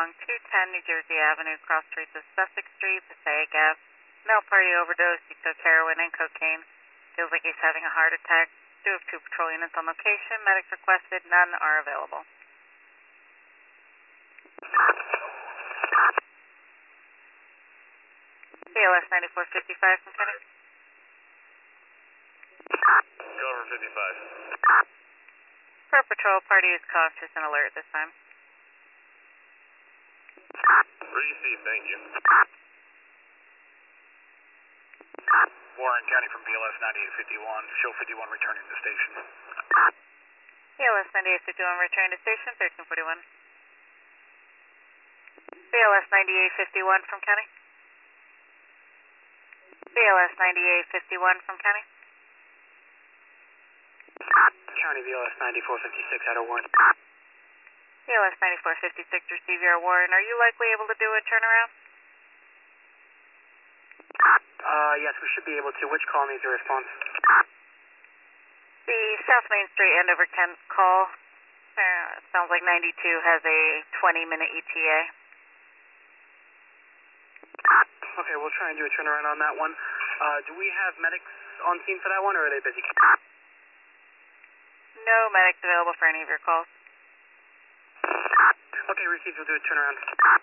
along 210 New Jersey Avenue, cross streets of Sussex Street, Passaic Ave. Male party overdose. He took heroin and cocaine. Feels like he's having a heart attack. Do have 2 patrol units on location. Medics requested. None are available. BLS 9455 from Kenny. Go over 55. Per patrol, party is cautious and alert this time. Received, thank you. Warren County from BLS 9851. Show 51 returning to station. BLS 9851 returning to station, 1341. BLS 9851 from County. BLS 9851 from County. County BLS 9456 out of warrant. BLS 9456, receive your warrant. Are you likely able to do a turnaround? Yes, we should be able to. Which call needs a response? The South Main Street Andover Kent call. Sounds like 92 has a 20-minute ETA. Okay, we'll try and do a turnaround on that one. Do we have medics on scene for that one, or are they busy? No medics available for any of your calls. Okay, received. We'll do a turnaround.